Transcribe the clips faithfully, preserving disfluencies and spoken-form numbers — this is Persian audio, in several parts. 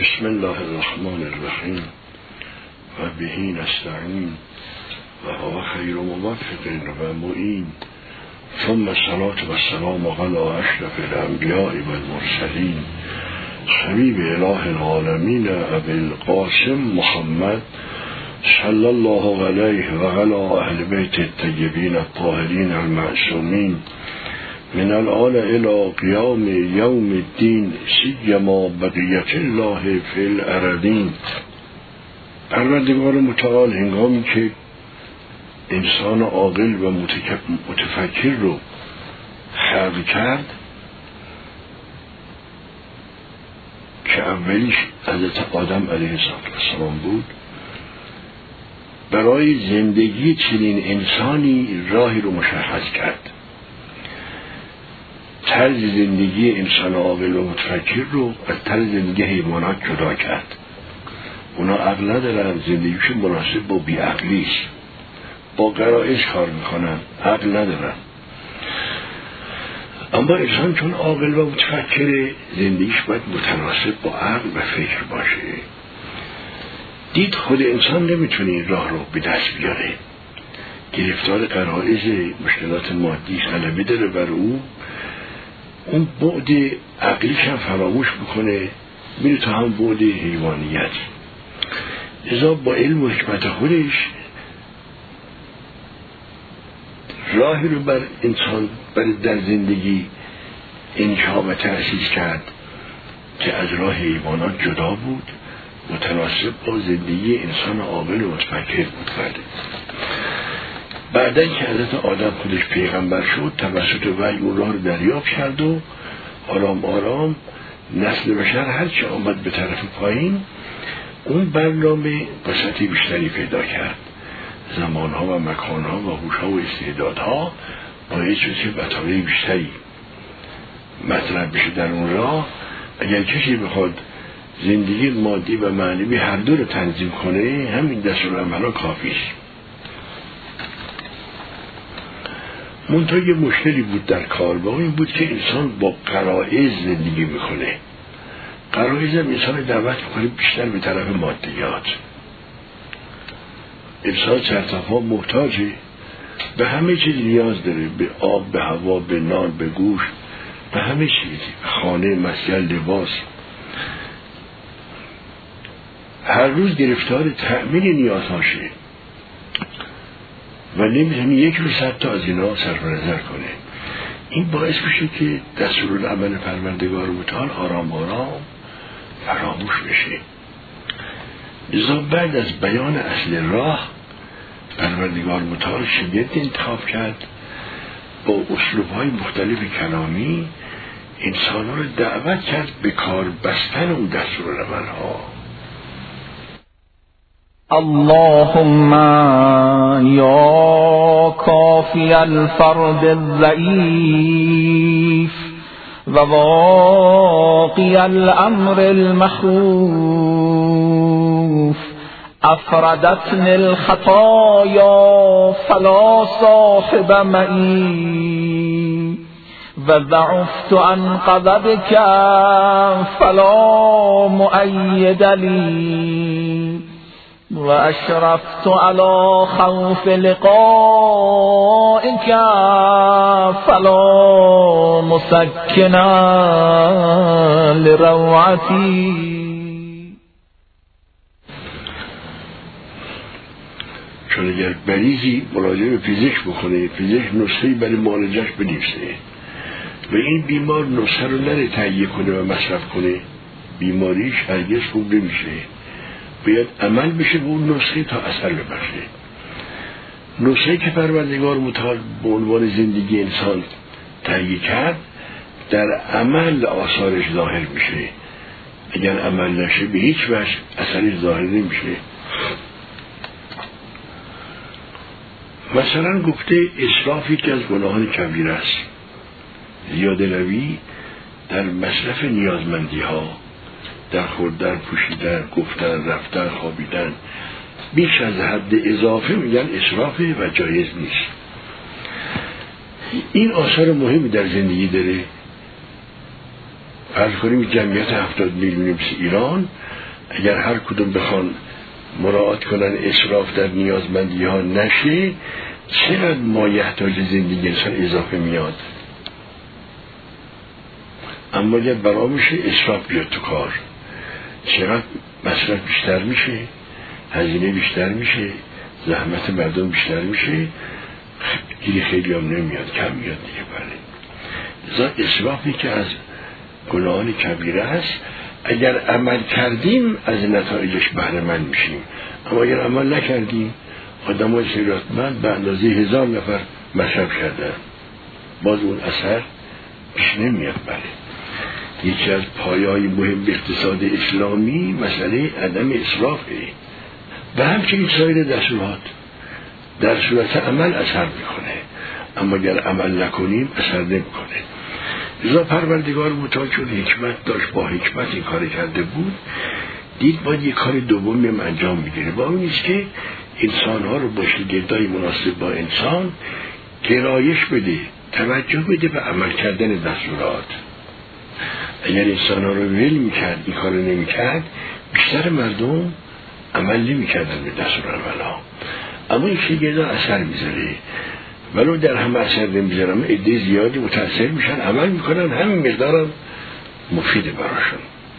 بسم الله الرحمن الرحیم و بهی نستعین و هو خیر موفق و معین، ثم الصلاة و السلام علی اشرف الانبیاء و المرسلین حبیب اله العالمین ابی القاسم محمد صلی الله علیه و علی اهل بیت الطیبین الطاهرین المعصومین من الآن الى قیام یوم الدین، سیما بقیت الله فی الارضین. پروردگار متعال هنگامی که انسان عاقل و متفکر رو خلق کرد که اولیش حضرت آدم علیه السلام بود، برای زندگی چنین انسانی راهی رو مشخص کرد. طرز زندگی انسان عاقل و متفکر رو از طرز زندگی حیوانات جدا کرد. اونا عقل ندارن، زندگیشون مناسب با بیعقلی است، با غرایز کار میکنن، عقل ندارن. اما انسان چون عاقل و متفکره، زندگیش باید متناسب با عقل و فکر باشه. دید خود انسان نمیتونه این راه رو به دست بیاره، گرفتار غرایز مشکلات مادی غلبه داره بر او، اون بعد عقلیش هم فراموش بکنه، میره تا هم بعد حیوانیت. لذا با علم و حکمت خودش راهی رو بر انسان برای در زندگی انشا و تأسیس کرد که از راه حیوانات جدا بود، متناسب با زندگی انسان عاقل و متفکر بود کرده. بعدن که حضرت آدم خودش پیغمبر شد، توسط وحی اون راه رو دریافت کرد و آرام آرام نسل بشر هرچی آمد به طرف پایین، اون برنامه وسعتی بیشتری پیدا کرد. زمانها و مکانها و هوشها و استعدادها باید شد که بطاره بیشتری مطرح بشه در اون راه. اگر کسی بخواد زندگی مادی و معنوی هر دو رو تنظیم کنه، همین دستورالعمل‌ها کافیست. منتها یه مشکلی بود در کار، با این بود که انسان با غرایز زندگی میکنه. غرایز هم انسان دعوت میکنه بیشتر به طرف مادیات. انسان سرتاپا محتاجه، به همه چیز نیاز داره، به آب، به هوا، به نان، به گوشت، به همه چیز، خانه، مسکن، لباس. هر روز گرفتار تأمین نیازهاشه و نمیتونی یک روز حتی از اینا صرف نظر کنه. این باعث میشه که دستورالعمل پروردگار متعال آرام آرام فراموش بشه. لذا بعد از بیان اصل راه، پروردگار متعال شگرد انتخاب کرد با اسلوب‌های مختلف کلامی انسان‌ها رو دعوت کرد به کار بستن اون دستورالعمل‌ها. اللهم یا کافی الفرد الضعیف و واقی الامر المخوف، افردتنی الخطایا فلا صاحب معی و ضعفت عن غضبک فلا مؤید لی و اشرفت علی خوف لقائک فلا مسکن لروعتی. چون اگر مریضی مراجعه به پزشک بکنه، پزشک نسخه‌ای برای معالجه‌اش بنویسه و این بیمار نسخه رو نره تهیه کنه و مصرف کنه، بیماریش هرگز خوب نمیشه. باید عمل بشه به اون نسخه تا اثر ببخشه. نسخه که پروردگار متعال به عنوان زندگی انسان تهیه کرد، در عمل آثارش ظاهر میشه. اگر عمل نشه به هیچ وجه اثرش ظاهر نمیشه. مثلا گفته اسراف یکی از گناهان کبیر است. زیاده روی در مصرف نیازمندی ها، در خوردن، پوشیدن، گفتن، رفتن، خوابیدن، بیش از حد اضافه میگن اسرافه و جایز نیست. این آثار مهمی در زندگی داره. فرض کنیم جمعیت هفتاد میلیونی مثل ایران اگر هر کدوم بخوان مراعات کنن اسراف در نیازمندی ها نشه، چقدر مایحتاج زندگی انسان اضافه میاد. اما اگر برا میشه اسراف بیاد تو کار، چقدر مصرف بیشتر میشه، هزینه بیشتر میشه، زحمت مردم بیشتر میشه، گیری خیلی هم نمیاد، کم میاد دیگه. بله، لذا اسرافی که از گناهان کبیره است. اگر عمل کردیم از نتایجش بهره مند میشیم، اما اگر عمل نکردیم آدم های ثروتمند به اندازه هزار نفر مصرف کردن، باز اون اثر پیش نمیاد. بله، یکی از پایه‌های مهم اقتصاد اسلامی مسئله عدم اسرافه و همچنین سایر دستورات. در صورت عمل اثر میکنه، اما اگر عمل نکنیم اثر نمیکنه. لذا پروردگار متعال چون حکمت داشت، با حکمت این کار کرده بود، دید باید یک کار دومی هم انجام میگیره، با اون نیست که انسانها رو با شاگردای مناسب با انسان گرایش بده، توجه بده به عمل کردن دستورات. اگر انسانها رو ول میکرد، این کار رو نمیکرد، بیشتر مردم عمل نمیکردن به دستور عملا. اما این شاگردا اثر میذاره، ولو در همه اثر نمیذاره، اما عده زیادی متاثر میشن، عمل میکنن، همین مقدارم مفید براشون.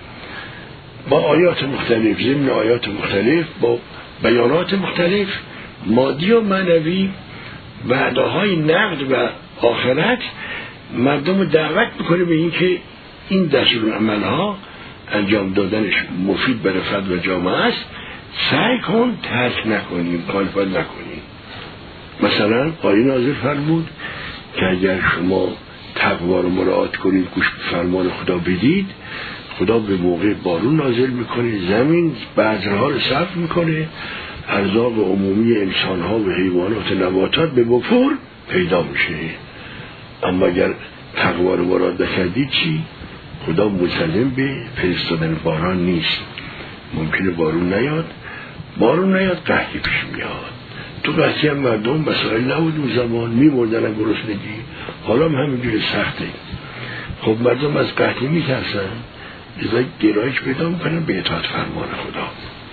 با آیات مختلف، ضمن آیات مختلف، با بیانات مختلف، مادی و معنوی، وعده‌های نقد و آخرت، مردم رو دعوت میکنه به این که این دستورالعمل‌ها انجام دادنش مفید برای فرد و جامعه است، سعی کن ترک نکنیم، مخالفت نکنیم. مثلا آیه نازل فرمود که اگر شما تقوا رو مراعات کنید، گوش به فرمان خدا بدید، خدا به موقع بارون نازل میکنه، زمین بذرها رو صرف میکنه، ارزاق عمومی انسانها و حیوانات و نباتات به وفور پیدا میشه. اما اگر تقوا رو مراعات نکردید چی؟ خدا ملزم به فرستادن باران نیست. ممکنه بارون نیاد، بارون نیاد قحطی پیش میاد. تو قحطی هم مردم مسائل نبود اون زمان، میمردن از گرسنگی، حالا هم همینجور سخته. خب مردم از قحطی میترسن، لذا گرایش پیدا میکنن به اطاعت فرمان خدا.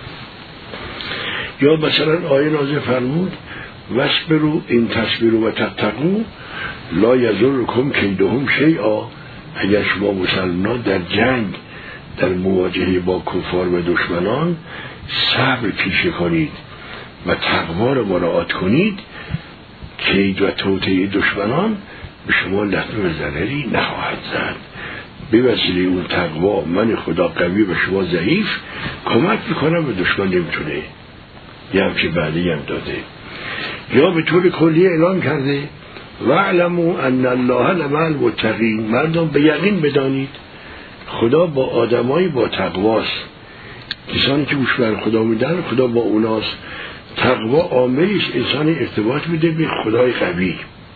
یا مثلا آیه نازل فرمود وَاصْبِرُوا إِن تَصْبِرُوا وَتَتَّقُوا لَا يَضُرُّكُمْ کَیدُهُمْ شَیْئًا. اگر شما مسلمان در جنگ، در مواجهه با کفار و دشمنان صبر پیشه کنید و تقوا را مراعات کنید، کید و توطئه دشمنان به شما لطمه و ضرری نخواهد زد. به وسیله اون تقوا من خدا قوی و شما ضعیف کمک میکنم و دشمن نمیتونه. یه همچه بعدی هم داده. یا به طور کلی اعلام کرده وَاعْلَمُوا أَنَّ اللَّهَ لَمَعَ الْمُتَّقِینَ. مردم به یقین بدانید خدا با آدمای با تقواست. کسانی که گوش بر خدا میدن خدا با اوناست. تقوا عاملش انسان ارتباط میده به خدای قوی.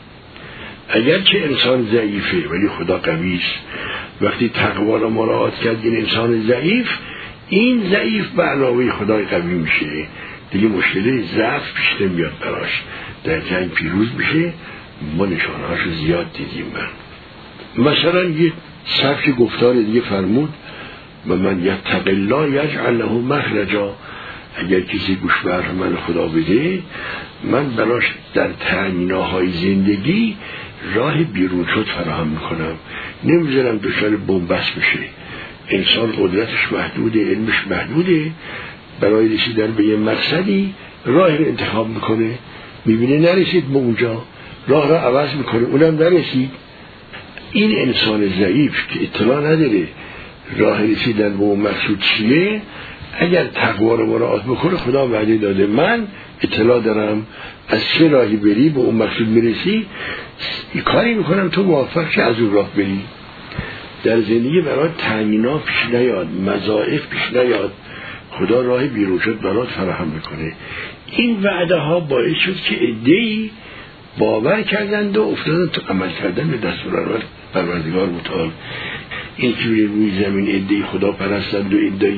اگرچه انسان ضعیفه ولی خدا قوی است. وقتی تقوا را مراعات کرد این انسان ضعیف، این ضعیف به علاوه خدای قوی میشه، دیگه مشکل ضعف پیش نمیاد براش، در جنگ پیروز میشه. ما نشانهاشو زیاد دیدیم. من مثلا یه سبک گفتار دیگه فرمود و من یتق الله یجعل له مخرجا. اگر کسی گوش بر من خدا بده، من براش در تأمیناهای زندگی راه بیرون شد فراهم میکنم، نمیذارم دچار بنبست بشه. انسان قدرتش محدوده، علمش محدوده، برای رسیدن به یه مقصدی راه رو انتخاب میکنه، میبینه نرسید به اونجا، راه را عوض میکنه، اونم نرسید. این انسان ضعیف که اطلاع نداره راه رسیدن به اون مقصود چیه، اگر تقوا رو مراعات بکنه، خدا وعده داده من اطلاع دارم از چه راهی بری به اون مقصود میرسی، کاری میکنم تو موفق شی از اون راه بری. در زندگی برای تأمینا پیش نیاد، مضاعف پیش نیاد، خدا راه بیرون شد برات فراهم میکنه. این وعده ها باعث شد که عده‌ای باور کردند و افتادن تو عمل کردن به دستور پروردگار متعال. این که روی زمین عده‌ای خدا پرستند و عده‌ای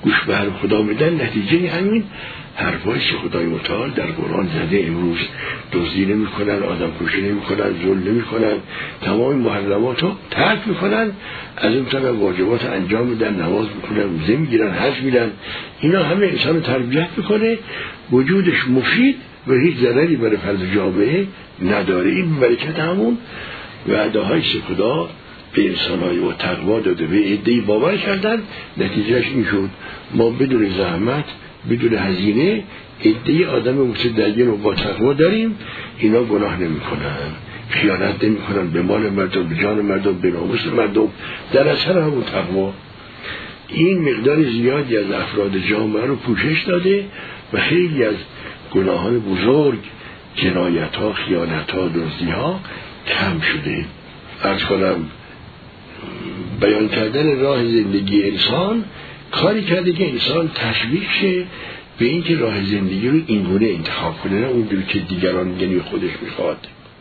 گوش به حرف خدا میدن، نتیجه همین حرفایی که خدای متعال در قرآن زده امروز دزدی نمی کنن، آدم کشی نمی کنن، ظلم نمی کنن، تمام محرمات رو ترک می کنن، از اون طرف واجبات انجام میدن، نماز میکنن، روزه میگیرن، حج میدن. اینا همه انسان تربیت میکنه، وجودش مفید و هیچ ضرری برای فرد جامعه نداره. این برکت همون وعده های خدا به انسان‌های و تقوا داده، به عده‌ای باور کردن، نتیجهش این شد ما بدون زحمت، بدون هزینه عده‌ای آدم متدین و با تقوا داریم. اینا گناه نمی‌کنن، خیانت نمی‌کنن به مال مردم، به جان مردم، به ناموس مردم، در اثر همون تقوا این مقدار زیادی از افراد جامعه رو پوشش داده و خیلی از گناهان بزرگ، جنایت‌ها، خیانت‌ها، دزدی‌ها کم شده. عرض کنم بیان کردن راه زندگی انسان کاری کرده که انسان تشویق شه به این که راه زندگی رو اینگونه انتخاب کنه، نه اونجوری که دیگران میگن خودش میخواد.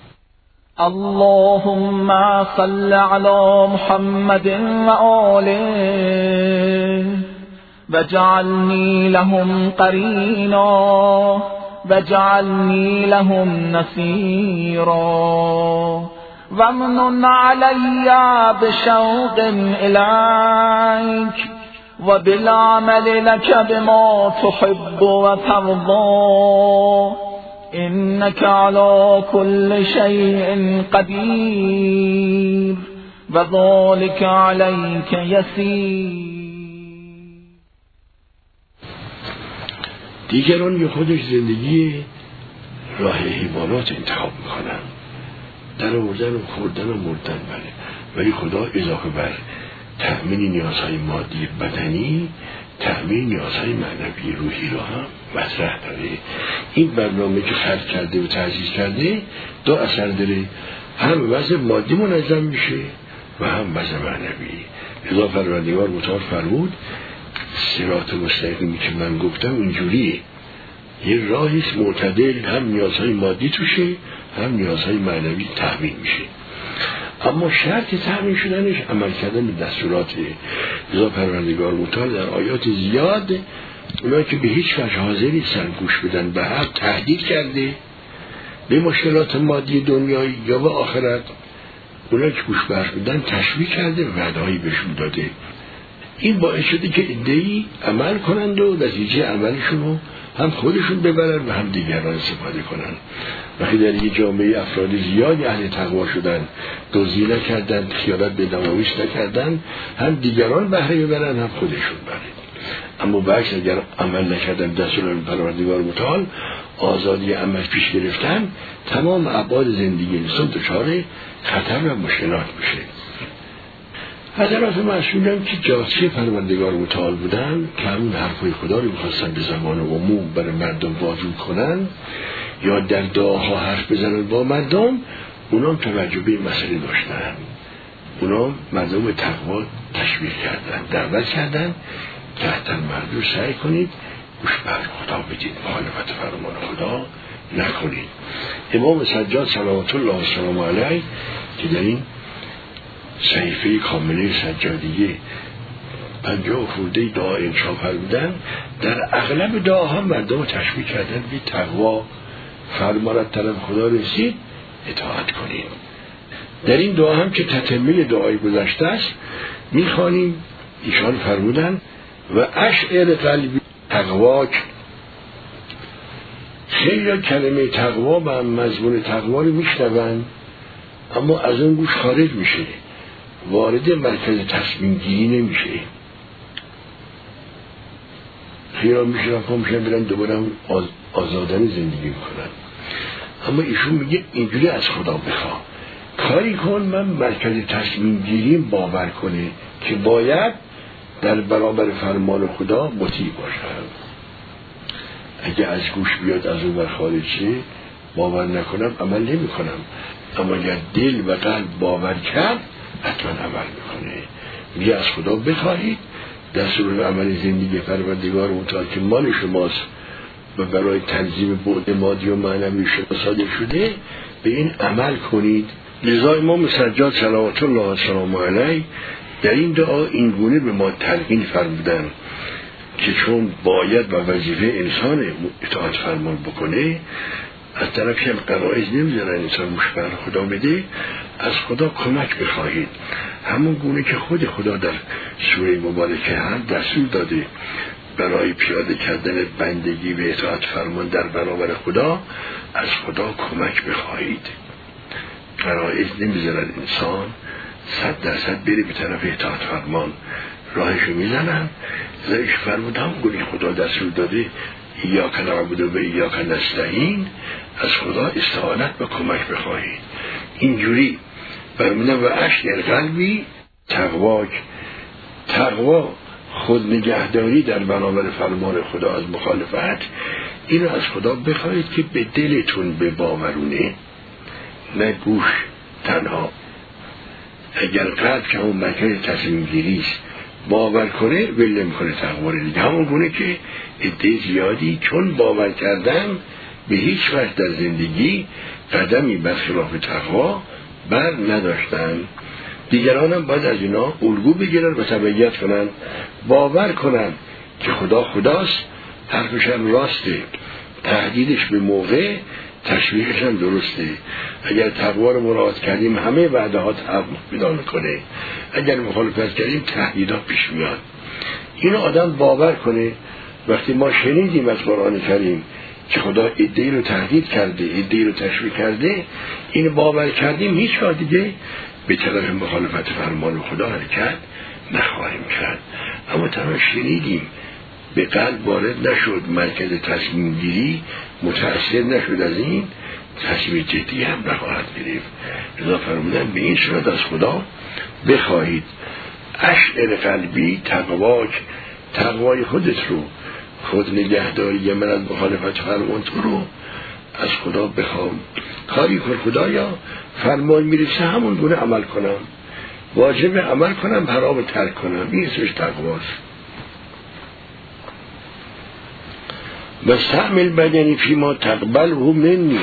اللهم صل علی محمد و آله وجعلني لهم قرینا وجعلني لهم نصيرا ومن علي بشوق إليك وبالعمل لك بما تحب وترضى إنك على كل شيء قدير وذلك عليك يسير. دیگران یه خودش زندگی راه حیوانات انتخاب میکنن، در آوردن و خوردن و مردن، بله، ولی خدا اضافه بر تأمین نیازهای مادی بدنی تأمین نیازهای معنوی روحی رو هم مطرح داره. این برنامه که خلق کرده و تعزیز کرده دو اثر داره، هم وضع مادی منظم میشه و هم وضع معنوی. لذا پروردگار متعال فرمود صراط مستقیمی که من گفتم اینجوریه، یه راهیست معتدل، هم نیازهای مادی توشه هم نیازهای معنوی تأمین میشه. اما شرط تأمین شدنش عمل کردن به دستوراته. لذا پروردگار متعال در آیات زیاد اونا که به هیچ وجه حاضر نیستن گوش بدن به حق تهدید کرده، به مشکلات مادی دنیایی یا به آخرت. اونا که گوش به حرف بدن تشویق کرده، وعده‌ای بهشون داده. این باعث شده که عده‌ای عمل کنند و نتیجه عملشون رو هم خودشون ببرن و هم دیگران استفاده کنن. وقتی در یک جامعه افراد زیادی اهل تقوا شدن، دزدی نکردن، خیانت به نمایش نکردن، هم دیگران بهره ببرن هم خودشون بهره. اما برعکس اگر عمل نکردن دستور پروردگار متعال، آزادی عمل پیش گرفتن، تمام ابعاد زندگی انسان دچار خطر و مشکلات میشه. حضرات معصومین که جاسوس پروردگار متعال بودن که همون حرفای خدا رو می‌خواستن به زبان عموم برای مردم واجب کنن یا در دعاها حرف بزنن با مردم، اونام توجه به این مسئله داشتن، اونام مردم به تقوا تشویق کردن، دعوت کردن که حتی مردم سعی کنید گوش به خدا بدید، مخالفت فرمان خدا نکنید. امام سجاد صلوات الله و سلام علیه که در این صحیفه کامله سجادیه پنجاه خورده دعا انشا فرمودن، در اغلب دعاها مردم رو تشویق کردن به تقوا، فرمانت طرف خدا رسید اطاعت کنیم. در این دعا هم که تتمه دعای گذشته است میخوانیم ایشان فرمودن و اشعر قلبی تقواک. خیلی کلمه تقوا و مضمون تقوا رو میشنون اما از اون گوش خارج میشه، وارد مرکز تصمیم گیری نمیشه. خیلی میشه رفت میشن برن دوباره هم آز... آزادانه زندگی میکنن. اما ایشون میگه اینجوری از خدا بخواه کاری کن من مرکز تصمیم گیریم باور کنه که باید در برابر فرمان خدا مطیع باشم. اگه از گوش بیاد از اون خارج شه باور نکنم عمل نمی کنم، اما اگر دل و قلب باور کرد حتما عمل میکنه. میگه از خدا بخواهید دستور عمل زندگی پروردگار متعال که مال شماست و برای تنظیم بعد مادی و معنوی شما صادر شده به این عمل کنید. لذا امام سجاد صلوات الله و سلام علیه در این دعا این گونه به ما تلقین فرمودن که چون باید و وظیفه انسان اطاعت فرمان بکنه، از طرفی هم قرائز نمیذارن انسان مشبه خدا بده، از خدا کمک بخواهید. همون گونه که خود خدا در سوره مبارکه هم دستور داده برای پیاده کردن بندگی و اطاعت فرمان در برابر خدا، از خدا کمک بخواهید. قرائز نمیذارن انسان صد درصد بره به طرف اطاعت فرمان، راهشو میزنن. زیش فرمود همون گونه خدا دستور داده ایاک نعبد و ایاک نستعین، از خدا استعانت و کمک بخواهید. اینجوری برمونه و اشعر قلبی تقواک، تقوا خود نگهداری در برابر فرمان خدا از مخالفت، اینو از خدا بخواهید که به دلتون به باورونه، نه گوش تنها. اگر قلب که اون مرکز تصمیم گیریست باور کنه ول نمیکنه تقوا رو دیگه. همون گونه که عده زیادی چون باور کردن به هیچ وجه در زندگی قدمی برخلاف تقوا بر نداشتن. دیگران هم باید از اینا الگو بگیرن و تبعیت کنن، باور کنن که خدا خداست، حرفش هم راسته، تهدیدش به موقع، تشویقش هم درسته. اگر تقوا رو مراعات کردیم همه وعده ها تحقق پیدا میکنه، اگر مخالفت کردیم تهدیدات پیش میاد. اینو آدم باور کنه. وقتی ما شنیدیم از قرآن کریم که خدا عده‌ای رو تهدید کرده، عده‌ای رو تشویق کرده، اینو باور کردیم، هیچ وقت دیگه به طرف مخالفت فرمان خدا حرکت نخواهیم کرد. اما تنها شنیدیم، به قلب وارد نشد، مرکز تصمیم گیری متأثر نشد، از این تصمیم جدی هم نخواهد گرفت. رضا فرمودن به این صورت از خدا بخواهید. اشعر قلبی تقواک، تقوای خودت رو، خود نگهداری من از مخالفت فرمان تو رو از خدا بخوام. کاری کن خدایا، فرمان میرسه همون گونه عمل کنم، واجب عمل کنم، حرام ترک کنم. این اسمش تقواست. و استعمل بدنی فی ما تقبل و منی،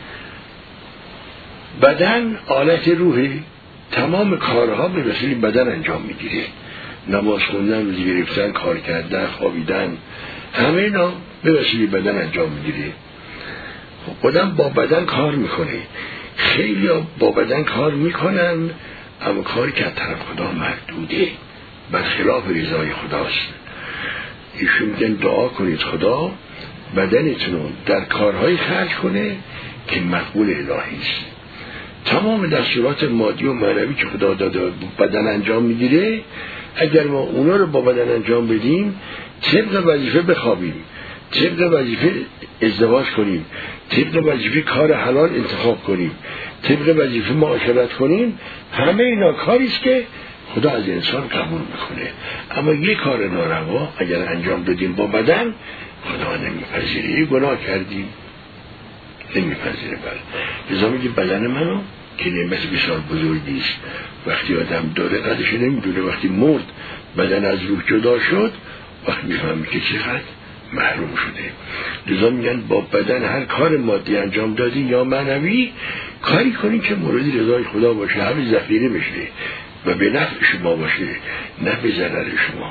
بدن آلت روحی، تمام کارها به وسیله بدن انجام میگیره. نماز خوندن، روزی گرفتن، کار کردن، خوابیدن، همه اینا به وسیله بدن انجام میگیره. آدم با بدن کار میکنه. خیلی با بدن کار میکنن، اما کاری که از طرف خدا محدوده، برخلاف رضای خداست. ایشون میگن دعا کنید خدا بدنتون رو در کارهای خرج کنه که مقبول الهی است. تمام دستورات مادی و معنوی که خدا داده بدن انجام میگیره، اگر ما اونا رو با بدن انجام بدیم، طبق وظیفه بخوابیم، طبق وظیفه ازدواج کنیم، طبق وظیفه کار حلال انتخاب کنیم، طبق وظیفه معاشرت کنیم، همه اینا کاریست که خدا از انسان قبول میکنه. اما یک کار ناروا اگر انجام دادیم با بدن، خدا نمیپذیره، گناه کردیم، نمیپذیره. بله لذا میگه بدن منو که نعمت بسیار بزرگیست، وقتی آدم داره قدرش نمیدونه، وقتی مرد بدن از روح جدا شد، وقتی میفهمی که چقدر محروم شده. لذا میگن با بدن هر کار مادی انجام دادی یا معنوی، کاری کنی که مورد رضای خدا باشه، همه ذخیره بشه و به نفع شما باشه، نه به ضرر شما.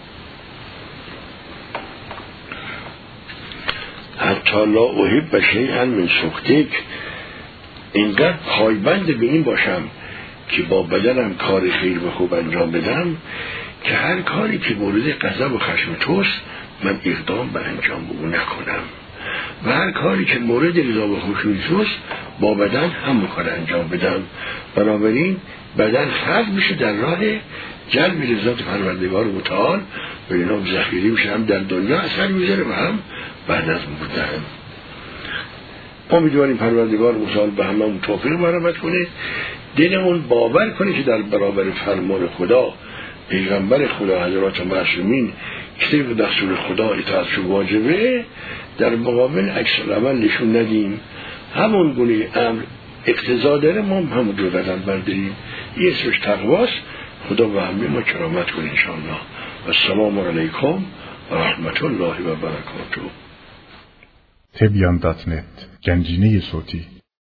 حتی لا احب شیئا من سخطک، اینقدر پایبند به این باشم که با بدنم کار خیر و خوب انجام بدم که هر کاری که مورد غضب و خشم توست من اقدام به انجام اون نکنم، و هر کاری که مورد رضا و خوشنودی توست با بدن همون کار انجام بدم. بنابراین بدن خرج میشه در راه جلب رضایت پروردگار متعال و اینا ذخیره میشه، هم در دنیا اثر میذاره و هم بعد از مردن. امیدواریم پروردگار متعال به هممون توفیق مرحمت کنه، دلمون باور کنه که در برابر فرمان خدا، پیغمبر خدا، حضرات معصومین که طبق دستور خدا اطاعتشون واجبه، در مقابل عکس العمل نشون ندیم. همون گونه امر اقتضا داره، ما هم همون رو قدم برداریم. این اسمش تقواست. خدا و همه ما کرامت کنه انشاءالله. و السلام علیکم و رحمت الله و برکاته. تبیان دات نت، گنجینه صوتی.